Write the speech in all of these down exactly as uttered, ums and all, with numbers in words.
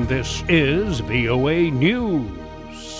and this is V O A News.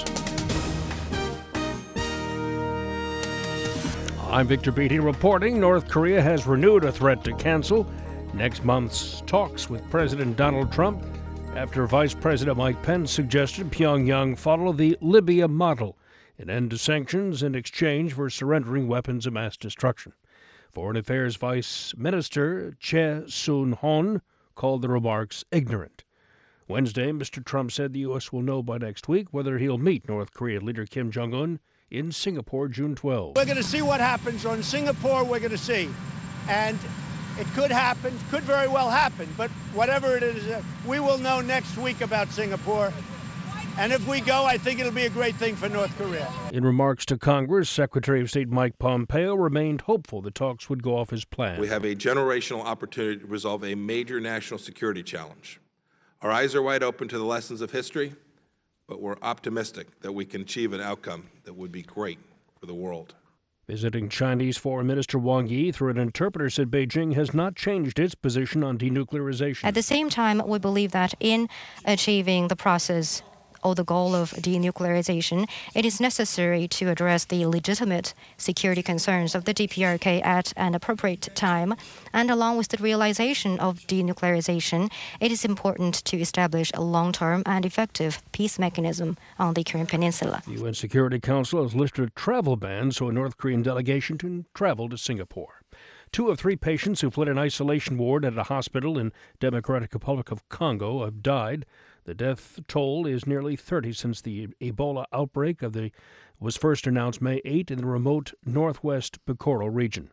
I'm Victor Beatty reporting North Korea has renewed a threat to cancel next month's talks with President Donald Trump after Vice President Mike Pence suggested Pyongyang follow the Libya model and end to sanctions in exchange for surrendering weapons of mass destruction. Foreign Affairs Vice Minister Choi Soon-hoon called the remarks ignorant. Wednesday, Mister Trump said the U S will know by next week whether he'll meet North Korean leader Kim Jong-un in Singapore June twelfth. We're going to see what happens on Singapore. We're going to see. And it could happen, could very well happen. But whatever it is, uh, we will know next week about Singapore. And if we go, I think it'll be a great thing for North Korea. In remarks to Congress, Secretary of State Mike Pompeo remained hopeful the talks would go off as planned. We have a generational opportunity to resolve a major national security challenge. Our eyes are wide open to the lessons of history, but we're optimistic that we can achieve an outcome that would be great for the world. Visiting Chinese Foreign Minister Wang Yi through an interpreter said Beijing has not changed its position on denuclearization. At the same time, we believe that in achieving the process or the goal of denuclearization, it is necessary to address the legitimate security concerns of the D P R K at an appropriate time. And along with the realization of denuclearization, it is important to establish a long-term and effective peace mechanism on the Korean Peninsula. The U N Security Council has lifted a travel ban so a North Korean delegation can travel to Singapore. Two of three patients who fled an isolation ward at a hospital in Democratic Republic of Congo have died. The death toll is nearly thirty since the Ebola outbreak of the was first announced May eighth in the remote northwest Bikoro region.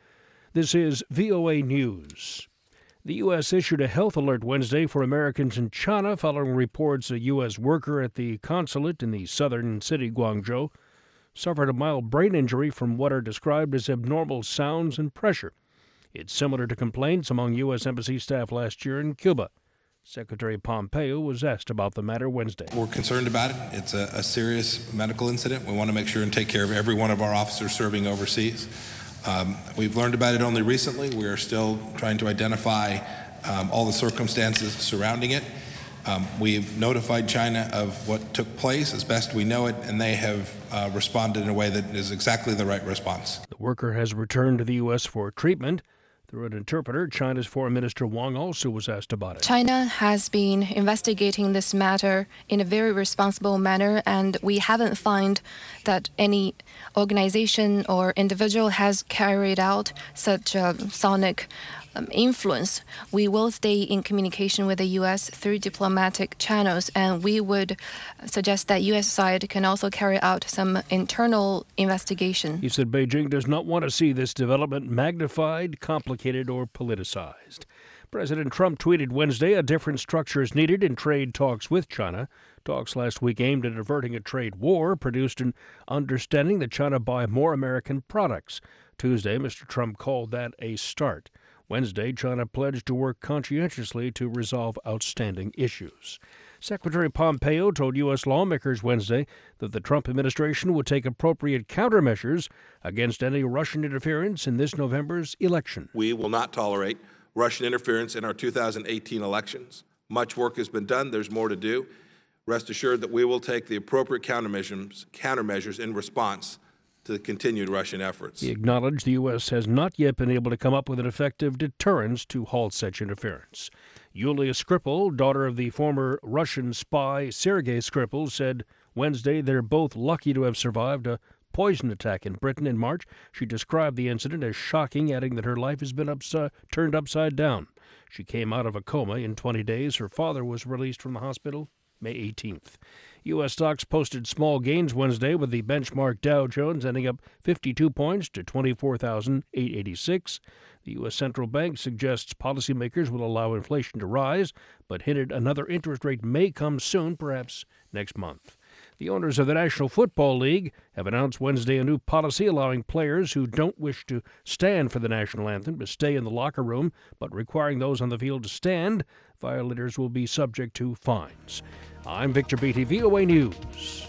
This is V O A News. The U S issued a health alert Wednesday for Americans in China following reports a U S worker at the consulate in the southern city Guangzhou suffered a mild brain injury from what are described as abnormal sounds and pressure. It's similar to complaints among U S embassy staff last year in Cuba. Secretary Pompeo was asked about the matter Wednesday. We're concerned about it. It's a, a serious medical incident. We want to make sure and take care of every one of our officers serving overseas. Um, we've learned about it only recently. We are still trying to identify um, all the circumstances surrounding it. Um, we've notified China of what took place as best we know it, and they have uh, responded in a way that is exactly the right response. The worker has returned to the U S for treatment. Through an interpreter, China's Foreign Minister Wang also was asked about it. China has been investigating this matter in a very responsible manner, and we haven't found that any organization or individual has carried out such a sonic um, influence. We will stay in communication with the U S through diplomatic channels, and we would suggest that U S side can also carry out some internal investigation. He said Beijing does not want to see this development magnified, complicated, or politicized. President Trump tweeted Wednesday a different structure is needed in trade talks with China. Talks last week aimed at averting a trade war produced an understanding that China buy more American products. Tuesday, Mister Trump called that a start. Wednesday, China pledged to work conscientiously to resolve outstanding issues. Secretary Pompeo told U S lawmakers Wednesday that the Trump administration would take appropriate countermeasures against any Russian interference in this November's election. We will not tolerate Russian interference in our two thousand eighteen elections. Much work has been done. There's more to do. Rest assured that we will take the appropriate countermeasures, countermeasures in response to the continued Russian efforts. He acknowledged the U S has not yet been able to come up with an effective deterrence to halt such interference. Yulia Skripal, daughter of the former Russian spy Sergei Skripal, said Wednesday they're both lucky to have survived a poison attack in Britain in March. She described the incident as shocking, adding that her life has been upsi- turned upside down. She came out of a coma in twenty days. Her father was released from the hospital May eighteenth. U S stocks posted small gains Wednesday, with the benchmark Dow Jones ending up fifty-two points to twenty-four thousand eight hundred eighty-six. The U S Central Bank suggests policymakers will allow inflation to rise, but hinted another interest rate may come soon, perhaps next month. The owners of the National Football League have announced Wednesday a new policy allowing players who don't wish to stand for the national anthem to stay in the locker room, but requiring those on the field to stand. Violators will be subject to fines. I'm Victor Beatty, V O A News.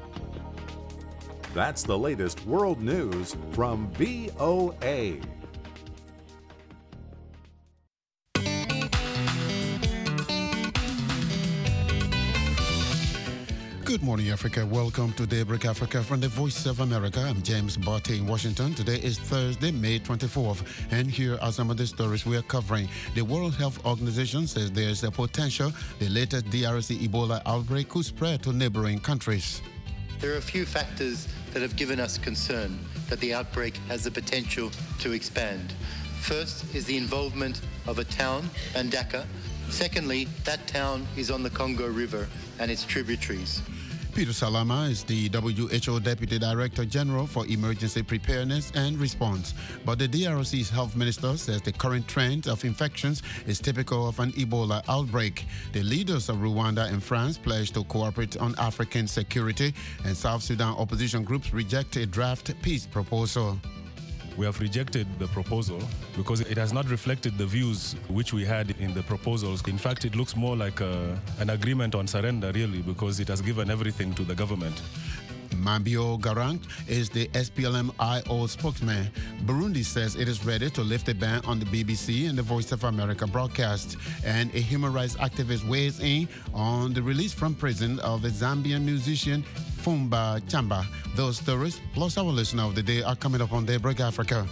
That's the latest world news from V O A. Good morning, Africa. Welcome to Daybreak Africa from the Voice of America. I'm James Barty in Washington. Today is Thursday, May twenty-fourth, and here are some of the stories we are covering. The World Health Organization says there is a potential the latest D R C Ebola outbreak could spread to neighboring countries. There are a few factors that have given us concern that the outbreak has the potential to expand. First is the involvement of a town, Mbandaka. Secondly, that town is on the Congo River and its tributaries. Peter Salama is the W H O Deputy Director General for Emergency Preparedness and Response. But the D R C's health minister says the current trend of infections is typical of an Ebola outbreak. The leaders of Rwanda and France pledged to cooperate on African security, and South Sudan opposition groups reject a draft peace proposal. We have rejected the proposal because it has not reflected the views which we had in the proposals. In fact, it looks more like a, an agreement on surrender, really, because it has given everything to the government. Mambio Garang is the S P L M I O spokesman. Burundi says it is ready to lift a ban on the B B C and the Voice of America broadcast. And a human rights activist weighs in on the release from prison of the Zambian musician Fumba Chamba. Those stories, plus our listener of the day, are coming up on Daybreak Africa.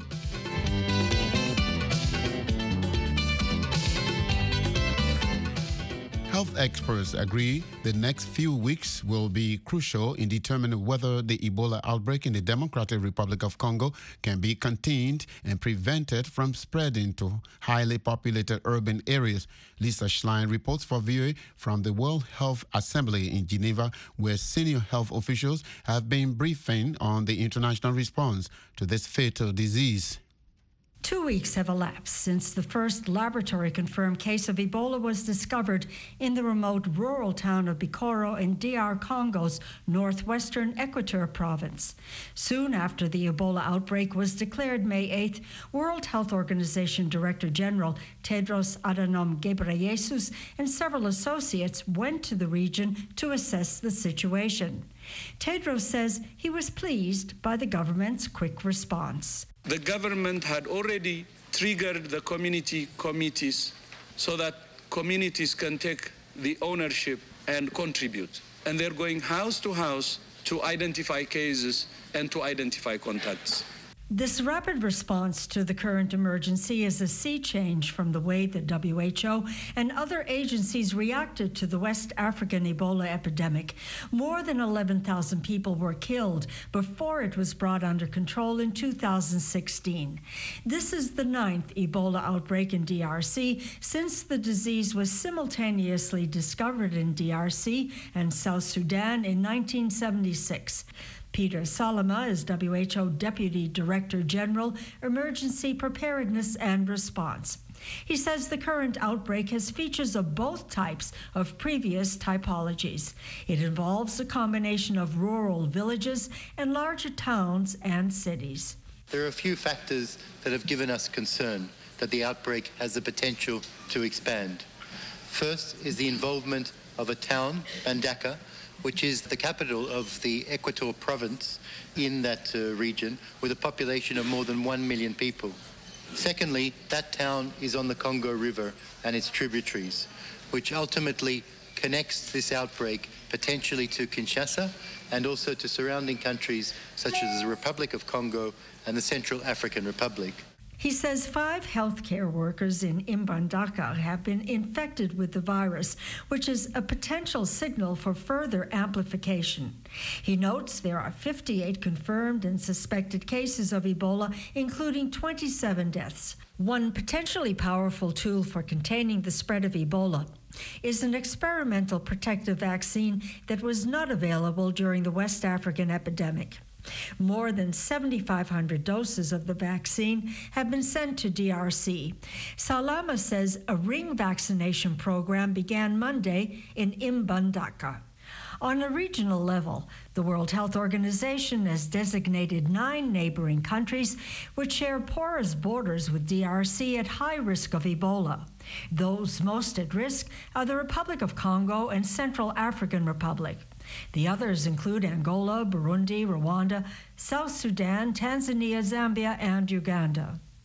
Health experts agree the next few weeks will be crucial in determining whether the Ebola outbreak in the Democratic Republic of Congo can be contained and prevented from spreading to highly populated urban areas. Lisa Schlein reports for V O A from the World Health Assembly in Geneva, where senior health officials have been briefing on the international response to this fatal disease. Two weeks have elapsed since the first laboratory-confirmed case of Ebola was discovered in the remote rural town of Bikoro in D R Congo's northwestern Equateur province. Soon after the Ebola outbreak was declared May eighth, World Health Organization Director General Tedros Adhanom Ghebreyesus and several associates went to the region to assess the situation. Tedros says he was pleased by the government's quick response. The government had already triggered the community committees so that communities can take the ownership and contribute. And they're going house to house to identify cases and to identify contacts. This rapid response to the current emergency is a sea change from the way the W H O and other agencies reacted to the West African Ebola epidemic. More than eleven thousand people were killed before it was brought under control in two thousand sixteen. This is the ninth Ebola outbreak in D R C since the disease was simultaneously discovered in D R C and South Sudan in nineteen seventy-six. Peter Salama is W H O Deputy Director General, Emergency Preparedness and Response. He says the current outbreak has features of both types of previous typologies. It involves a combination of rural villages and larger towns and cities. There are a few factors that have given us concern that the outbreak has the potential to expand. First is the involvement of a town, Mbandaka, which is the capital of the Equateur province in that uh, region, with a population of more than one million people. Secondly, that town is on the Congo River and its tributaries, which ultimately connects this outbreak potentially to Kinshasa and also to surrounding countries such as the Republic of Congo and the Central African Republic. He says five healthcare workers in Mbandaka have been infected with the virus, which is a potential signal for further amplification. He notes there are fifty-eight confirmed and suspected cases of Ebola, including twenty-seven deaths. One potentially powerful tool for containing the spread of Ebola is an experimental protective vaccine that was not available during the West African epidemic. More than seventy-five hundred doses of the vaccine have been sent to D R C. Salama says a ring vaccination program began Monday in Mbandaka. On a regional level, the World Health Organization has designated nine neighboring countries which share porous borders with D R C at high risk of Ebola. Those most at risk are the Republic of Congo and Central African Republic. The others include Angola, Burundi, Rwanda, South Sudan, Tanzania, Zambia, and Uganda.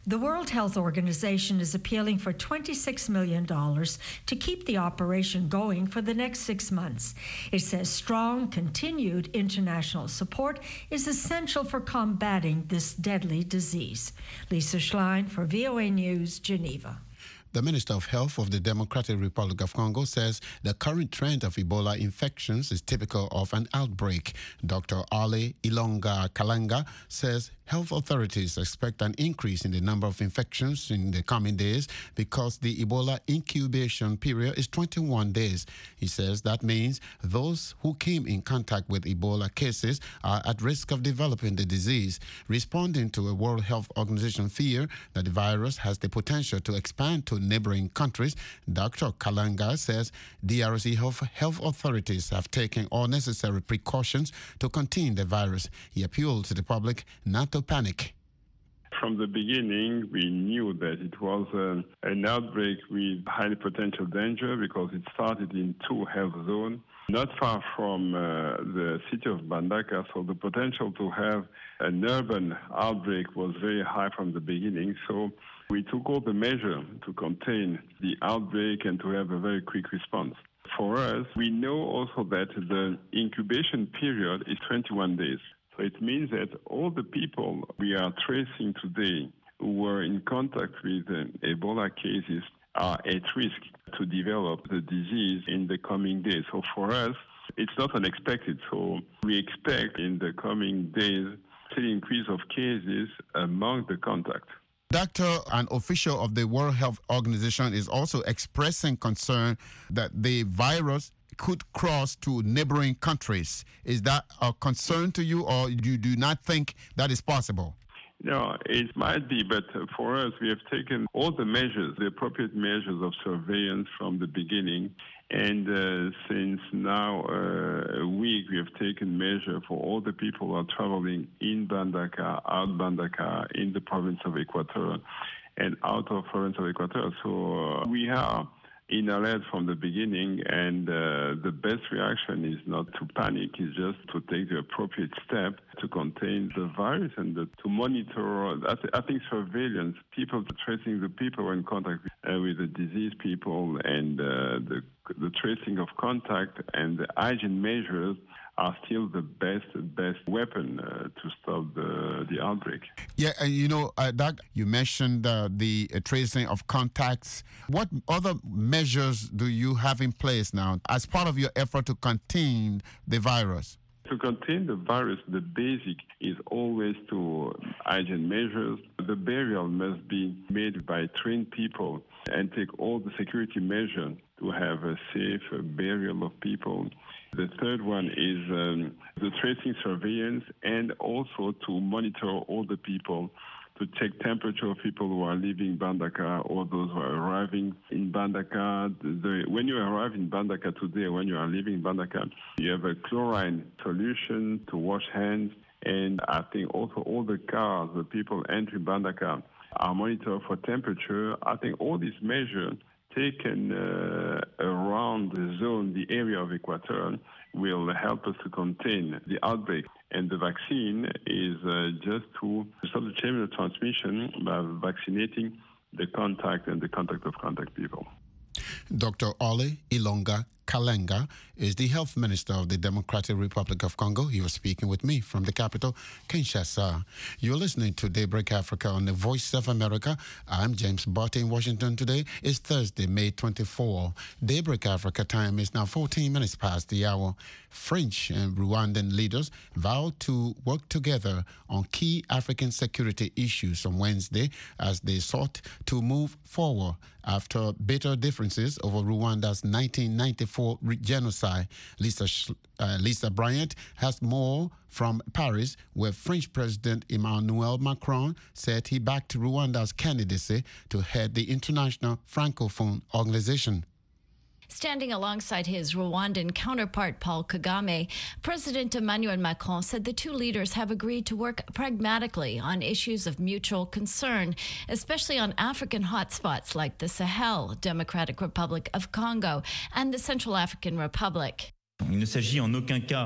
The World Health Organization is appealing for twenty-six million dollars to keep the operation going for the next six months. It says strong, continued international support is essential for combating this deadly disease. Lisa Schlein for V O A News, Geneva. The Minister of Health of the Democratic Republic of Congo says the current trend of Ebola infections is typical of an outbreak. Doctor Ale Ilonga Kalanga says health authorities expect an increase in the number of infections in the coming days because the Ebola incubation period is twenty-one days. He says that means those who came in contact with Ebola cases are at risk of developing the disease. Responding to a World Health Organization fear that the virus has the potential to expand to neighboring countries, Doctor Kalanga says D R C health, health authorities have taken all necessary precautions to contain the virus. He appealed to the public not to panic. From the beginning, we knew that it was uh, an outbreak with highly potential danger because it started in two health zones, not far from uh, the city of Mbandaka, so the potential to have an urban outbreak was very high from the beginning. So we took all the measures to contain the outbreak and to have a very quick response. For us, we know also that the incubation period is twenty-one days. So it means that all the people we are tracing today who were in contact with uh, Ebola cases are at risk to develop the disease in the coming days. So for us, it's not unexpected. So we expect in the coming days an increase of cases among the contact. Doctor, an official of the World Health Organization is also expressing concern that the virus could cross to neighboring countries. Is that a concern to you, or you do not think that is possible? No, it might be, but for us, we have taken all the measures, the appropriate measures of surveillance from the beginning. And uh, since now uh, a week, we have taken measure for all the people who are traveling in Mbandaka, out Mbandaka, in the province of Equateur, and out of province of Equateur. So uh, we are in alert from the beginning, and uh, the best reaction is not to panic, is just to take the appropriate step to contain the virus and the, to monitor, I, th- I think surveillance, people tracing the people in contact uh, with the disease people, and uh, the, the tracing of contact and the hygiene measures are still the best best weapon uh, to stop the, the outbreak. Yeah, and you know, uh, Doc, you mentioned uh, the uh, tracing of contacts. What other measures do you have in place now as part of your effort to contain the virus? To contain the virus, the basic is always to hygiene measures. The burial must be made by trained people and take all the security measures to have a safe burial of people. The third one is um, the tracing surveillance, and also to monitor all the people, to check temperature of people who are leaving Mbandaka or those who are arriving in Mbandaka. The, when you arrive in Mbandaka today, when you are leaving Mbandaka, you have a chlorine solution to wash hands. And I think also all the cars, the people entering Mbandaka, are monitored for temperature. I think all these measures taken uh, around the zone, the area of Equateur, will help us to contain the outbreak. And the vaccine is uh, just to stop the chain of transmission by vaccinating the contact and the contact of contact people. Doctor Ale Ilonga Kalanga is the health minister of the Democratic Republic of Congo. He was speaking with me from the capital, Kinshasa. You're listening to Daybreak Africa on the Voice of America. I'm James Barty in Washington. Today is Thursday, May twenty-fourth. Daybreak Africa time is now fourteen minutes past the hour. French and Rwandan leaders vowed to work together on key African security issues on Wednesday as they sought to move forward after bitter differences over Rwanda's nineteen ninety-four genocide. Lisa, uh, Lisa Bryant has more from Paris, where French President Emmanuel Macron said he backed Rwanda's candidacy to head the International Francophone Organization. Standing alongside his Rwandan counterpart, Paul Kagame, President Emmanuel Macron said the two leaders have agreed to work pragmatically on issues of mutual concern, especially on African hotspots like the Sahel, Democratic Republic of Congo, and the Central African Republic. Il ne s'agit en aucun cas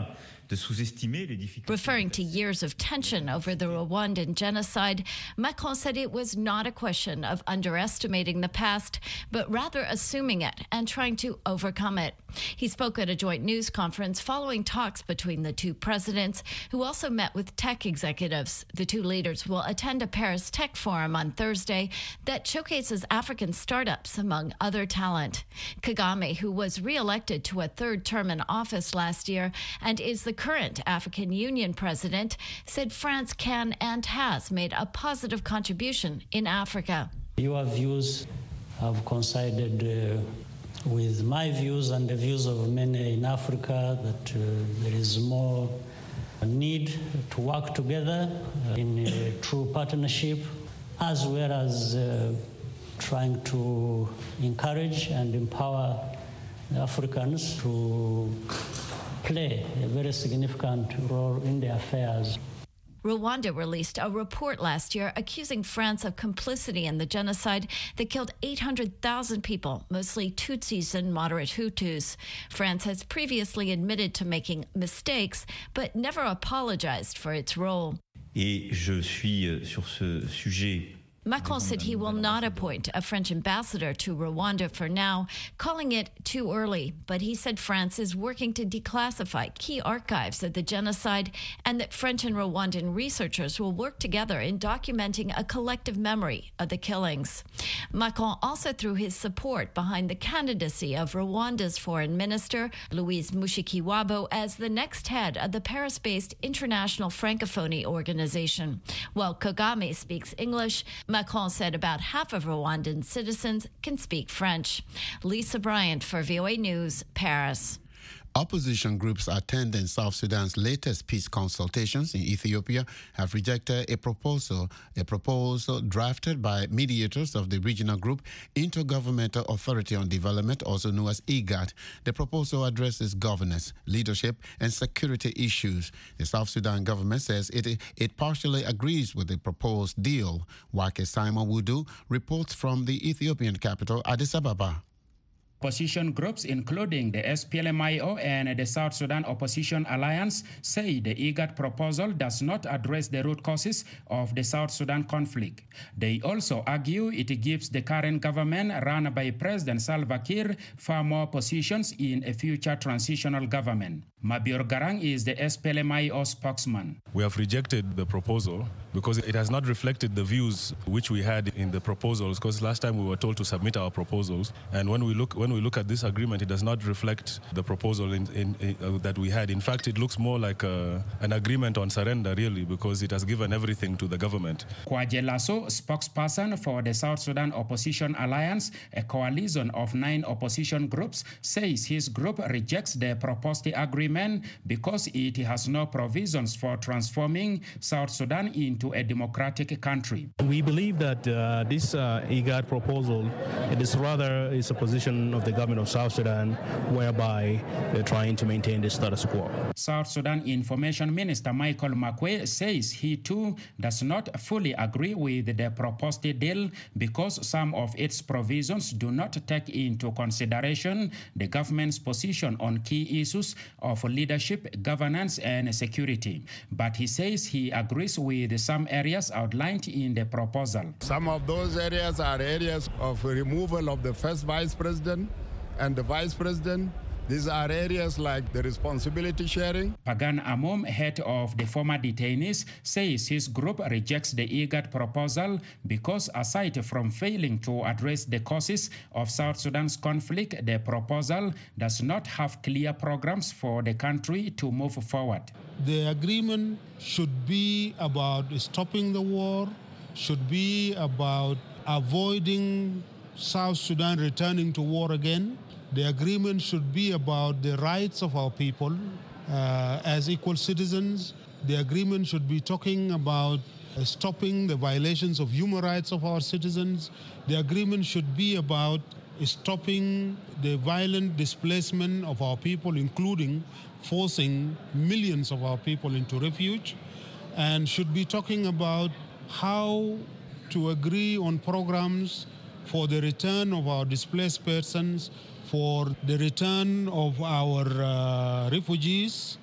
Referring to years of tension over the Rwandan genocide, Macron said it was not a question of underestimating the past, but rather assuming it and trying to overcome it. He spoke at a joint news conference following talks between the two presidents, who also met with tech executives. The two leaders will attend a Paris Tech Forum on Thursday that showcases African startups, among other talent. Kagame, who was re-elected to a third term in office last year and is the current African Union president, said France can and has made a positive contribution in Africa. Your views have coincided uh, with my views and the views of many in Africa that uh, there is more need to work together uh, in a true partnership, as well as uh, trying to encourage and empower the Africans to play a very significant role in their affairs. Rwanda released a report last year accusing France of complicity in the genocide that killed eight hundred thousand people, mostly Tutsis and moderate Hutus. France has previously admitted to making mistakes, but never apologized for its role. Et je suis sur ce sujet. Macron said he will not appoint a French ambassador to Rwanda for now, calling it too early. But he said France is working to declassify key archives of the genocide and that French and Rwandan researchers will work together in documenting a collective memory of the killings. Macron also threw his support behind the candidacy of Rwanda's foreign minister, Louise Mushikiwabo, as the next head of the Paris-based International Francophonie Organization. While Kagame speaks English, Macron said about half of Rwandan citizens can speak French. Lisa Bryant for V O A News, Paris. Opposition groups attending South Sudan's latest peace consultations in Ethiopia have rejected a proposal, a proposal drafted by mediators of the regional group Intergovernmental Authority on Development, also known as IGAD. The proposal addresses governance, leadership, and security issues. The South Sudan government says it, it partially agrees with the proposed deal. Wake Simon Wudu reports from the Ethiopian capital, Addis Ababa. Opposition groups, including the S P L M I O and the South Sudan Opposition Alliance, say the IGAD proposal does not address the root causes of the South Sudan conflict. They also argue it gives the current government, run by President Salva Kiir, far more positions in a future transitional government. Mabior Garang is the S P L M I O spokesman. We have rejected the proposal because it has not reflected the views which we had in the proposals, because last time we were told to submit our proposals, and when we look when we look at this agreement, it does not reflect the proposal in, in, in, uh, that we had. In fact, it looks more like a, an agreement on surrender, really, because it has given everything to the government. Kwaje Lasso, spokesperson for the South Sudan Opposition Alliance, a coalition of nine opposition groups, says his group rejects the proposed agreement because it has no provisions for transforming South Sudan into a democratic country. We believe that uh, this uh, IGAD proposal, it is rather is a position of the government of South Sudan whereby they're trying to maintain the status quo. South Sudan Information Minister Michael Makwe says he too does not fully agree with the proposed deal because some of its provisions do not take into consideration the government's position on key issues of leadership, governance, and security. But he says he agrees with some areas outlined in the proposal. Some of those areas are areas of removal of the first vice president and the vice president. These are areas like the responsibility sharing. Pagan Amom, head of the former detainees, says his group rejects the IGAD proposal because aside from failing to address the causes of South Sudan's conflict, the proposal does not have clear programs for the country to move forward. The agreement should be about stopping the war, should be about avoiding South Sudan returning to war again. The agreement should be about the rights of our people uh, as equal citizens. The agreement should be talking about uh, stopping the violations of human rights of our citizens. The agreement should be about stopping the violent displacement of our people, including forcing millions of our people into refuge, and should be talking about how to agree on programs for the return of our displaced persons, for the return of our uh, refugees,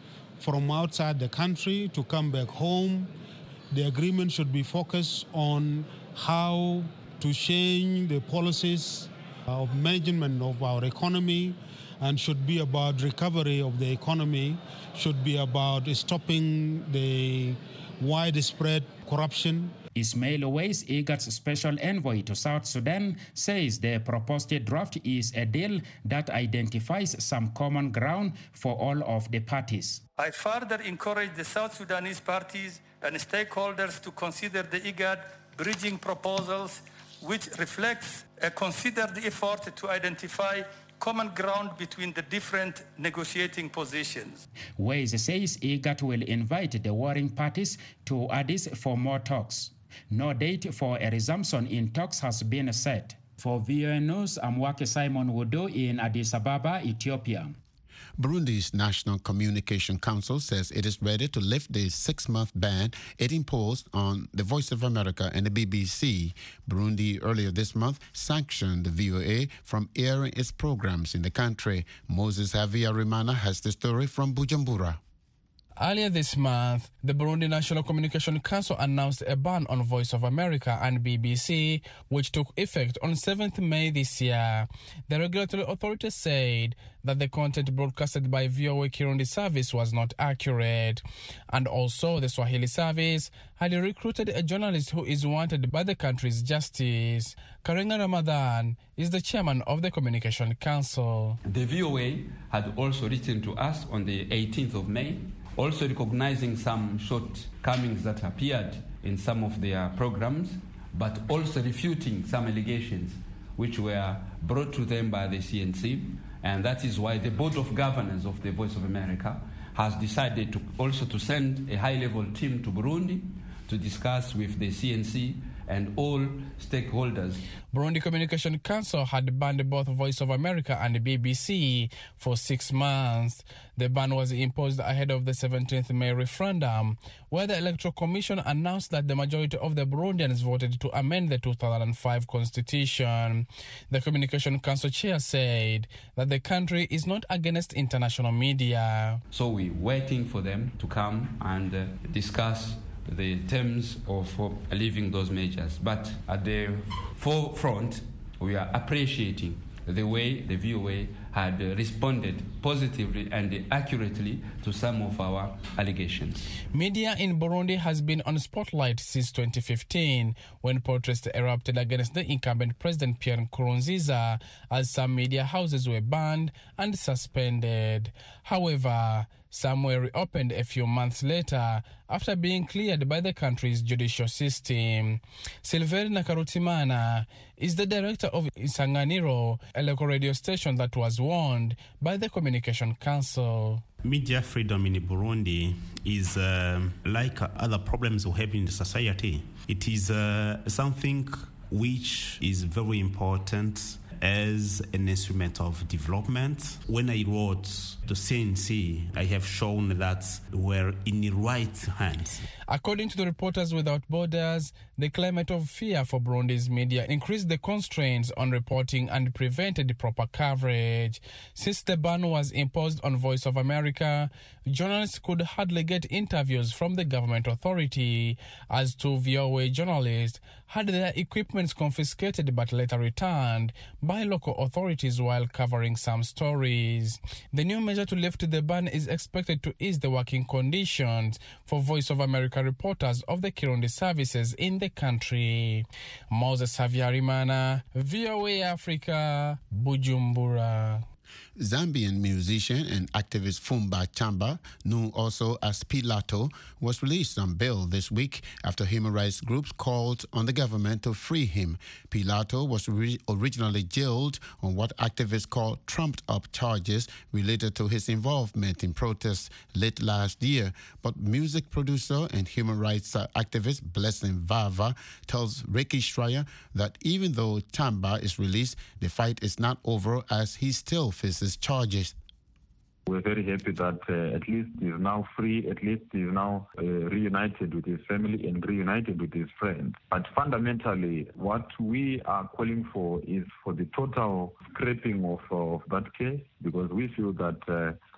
from outside the country to come back home. The agreement should be focused on how to change the policies of management of our economy, and should be about recovery of the economy, should be about stopping the widespread corruption. Ismail Owais, IGAD's special envoy to South Sudan, says the proposed draft is a deal that identifies some common ground for all of the parties. I further encourage the South Sudanese parties and stakeholders to consider the IGAD bridging proposals, which reflects a considered effort to identify common ground between the different negotiating positions. Owais says IGAD will invite the warring parties to Addis for more talks. No date for a resumption in talks has been set. For V O A News, I'm Wake Simon Wodo in Addis Ababa, Ethiopia. Burundi's National Communication Council says it is ready to lift the six-month ban it imposed on the Voice of America and the B B C. Burundi earlier this month sanctioned the V O A from airing its programs in the country. Moses Havyarimana has the story from Bujumbura. Earlier this month, the Burundi National Communication Council announced a ban on Voice of America and B B C, which took effect on seventh of May this year. The regulatory authority said that the content broadcasted by V O A Kirundi service was not accurate. And also, the Swahili service had recruited a journalist who is wanted by the country's justice. Karenga Ramadan is the chairman of the Communication Council. The V O A had also written to us on the eighteenth of May, also recognizing some shortcomings that appeared in some of their programs, but also refuting some allegations which were brought to them by the C N C. And that is why the Board of Governors of the Voice of America has decided to also to send a high-level team to Burundi to discuss with the C N C and all stakeholders. Burundi Communication Council had banned both Voice of America and the B B C for six months. The ban was imposed ahead of the seventeenth of May referendum, where the Electoral Commission announced that the majority of the Burundians voted to amend the two thousand five constitution. The Communication Council chair said that the country is not against international media. So we're waiting for them to come and uh, discuss the terms of uh, leaving those measures. But at the forefront, we are appreciating the way the V O A had uh, responded positively and accurately to some of our allegations. Media in Burundi has been on spotlight since twenty fifteen, when protests erupted against the incumbent President Pierre Nkurunziza, as some media houses were banned and suspended. However, some were reopened a few months later after being cleared by the country's judicial system. Silverina Karutimana is the director of Isanganiro, a local radio station that was warned by the Communication Council. Media freedom in Burundi is uh, like other problems we have in society. It is uh, something which is very important as an instrument of development. When I wrote the C N C, I have shown that we're in the right hands. According to the Reporters Without Borders, the climate of fear for Burundi's media increased the constraints on reporting and prevented proper coverage. Since the ban was imposed on Voice of America, journalists could hardly get interviews from the government authority, as two V O A journalists had their equipment confiscated but later returned by local authorities while covering some stories. The new measure to lift the ban is expected to ease the working conditions for Voice of America reporters of the Kirundi services in the country. Moses Havyarimana, V O A Africa, Bujumbura. Zambian musician and activist Fumba Chamba, known also as Pilato, was released on bail this week after human rights groups called on the government to free him. Pilato was re- originally jailed on what activists call trumped-up charges related to his involvement in protests late last year. But music producer and human rights activist Blessing Vava tells Ricky Schreier that even though Chamba is released, the fight is not over, as he still faces charges. We're very happy that uh, at least he's now free, at least he's now uh, reunited with his family and reunited with his friends. But fundamentally, what we are calling for is for the total scrapping of, uh, of that case, because we feel that uh,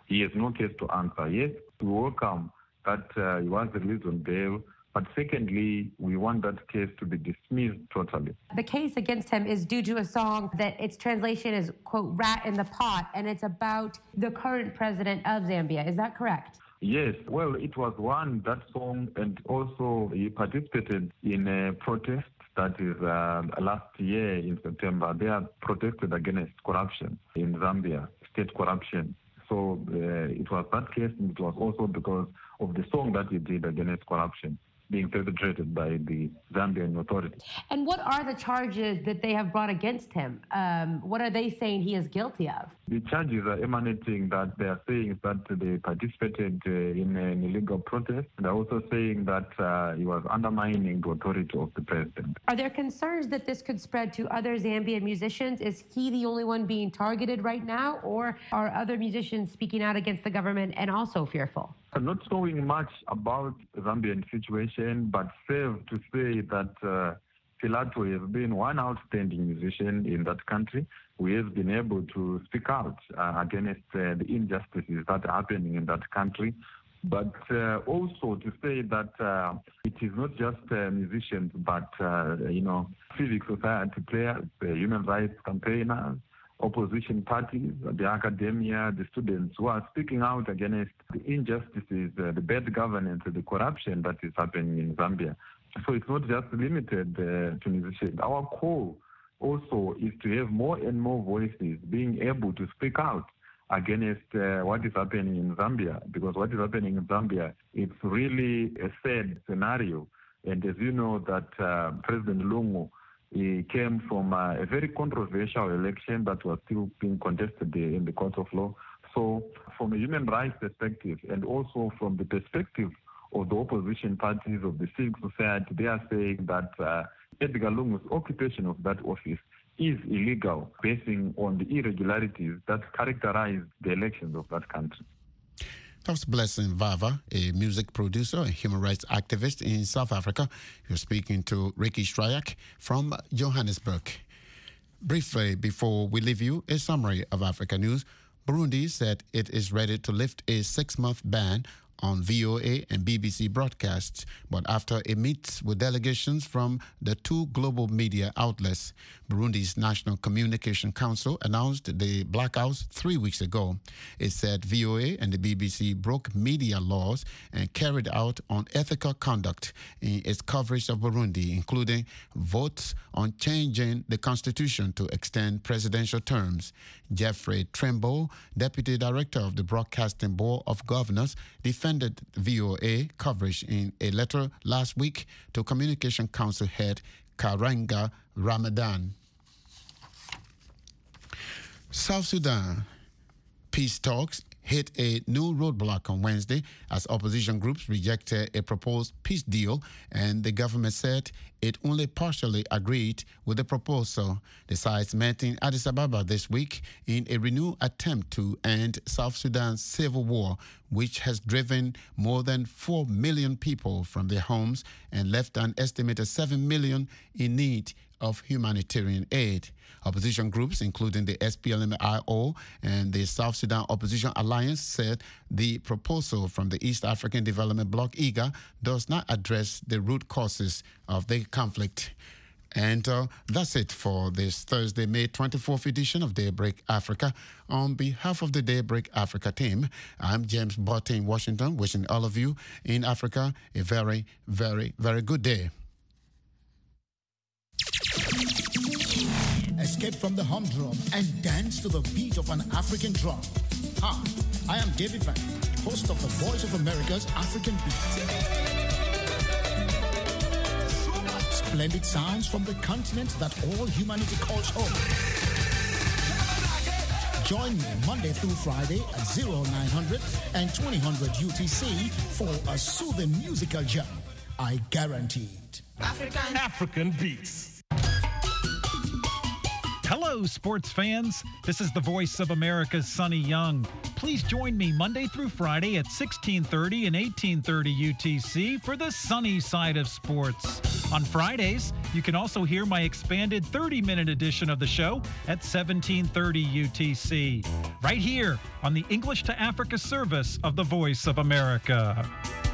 he has no case to answer. Yes, we welcome that uh, he was released on bail. But secondly, we want that case to be dismissed totally. The case against him is due to a song that its translation is, quote, rat in the pot, and it's about the current president of Zambia. Is that correct? Yes. Well, it was one, that song, and also he participated in a protest that is uh, last year in September. They have protested against corruption in Zambia, state corruption. So uh, it was that case, and it was also because of the song that he did against corruption being perpetrated by the Zambian authorities. And what are the charges that they have brought against him? Um, what are they saying he is guilty of? The charges are emanating that they are saying that they participated uh, in an illegal protest. They're also saying that uh, he was undermining the authority of the president. Are there concerns that this could spread to other Zambian musicians? Is he the only one being targeted right now, or are other musicians speaking out against the government and also fearful? I'm not knowing much about the Zambian situation, but fair to say that uh, Philato has been one outstanding musician in that country who has been able to speak out uh, against uh, the injustices that are happening in that country. But uh, also to say that uh, it is not just uh, musicians, but, uh, you know, civic society players, uh, human rights campaigners, opposition parties, the academia, the students who are speaking out against the injustices, uh, the bad governance, the corruption that is happening in Zambia. So it's not just limited uh, to musicians. Our call also is to have more and more voices being able to speak out against uh, what is happening in Zambia, because what is happening in Zambia, it's really a sad scenario. And as you know, that uh, President Lungu, he came from uh, a very controversial election that was still being contested in the court of law. So from a human rights perspective, and also from the perspective of the opposition parties, of the civic society, they are saying that uh, Edgar Lungu's occupation of that office is illegal, basing on the irregularities that characterize the elections of that country. That's Blessing Vava, a music producer and human rights activist in South Africa. You're speaking to Ricky Strayak from Johannesburg. Briefly, before we leave you, a summary of Africa news. Burundi said it is ready to lift a six-month ban on V O A and B B C broadcasts, but after it meets with delegations from the two global media outlets. Burundi's National Communication Council announced the blackouts three weeks ago. It said V O A and the B B C broke media laws and carried out unethical conduct in its coverage of Burundi, including votes on changing the constitution to extend presidential terms. Jeffrey Trimble, Deputy Director of the Broadcasting Board of Governors, defended V O A coverage in a letter last week to Communication Council head Karanga Ramadan. South Sudan peace talks hit a new roadblock on Wednesday as opposition groups rejected a proposed peace deal, and the government said it only partially agreed with the proposal. The sides met in Addis Ababa this week in a renewed attempt to end South Sudan's civil war, which has driven more than four million people from their homes and left an estimated seven million in need of humanitarian aid. Opposition groups, including the S P L M I O and the South Sudan Opposition Alliance, said the proposal from the East African Development Bloc, I G A, does not address the root causes of the conflict. And uh, that's it for this Thursday, May twenty-fourth edition of Daybreak Africa. On behalf of the Daybreak Africa team, I'm James Botte in Washington, wishing all of you in Africa a very, very, very good day. Escape from the humdrum and dance to the beat of an African drum. Hi, I am David Van, host of the Voice of America's African Beat. Splendid sounds from the continent that all humanity calls home. Join me Monday through Friday at oh nine hundred and twenty hundred U T C for a soothing musical jam. I guarantee it. African African Beats. Hello, sports fans. This is the Voice of America's Sonny Young. Please join me Monday through Friday at sixteen thirty and eighteen thirty U T C for the sunny side of sports. On Fridays, you can also hear my expanded thirty-minute edition of the show at seventeen thirty U T C, right here on the English to Africa service of the Voice of America.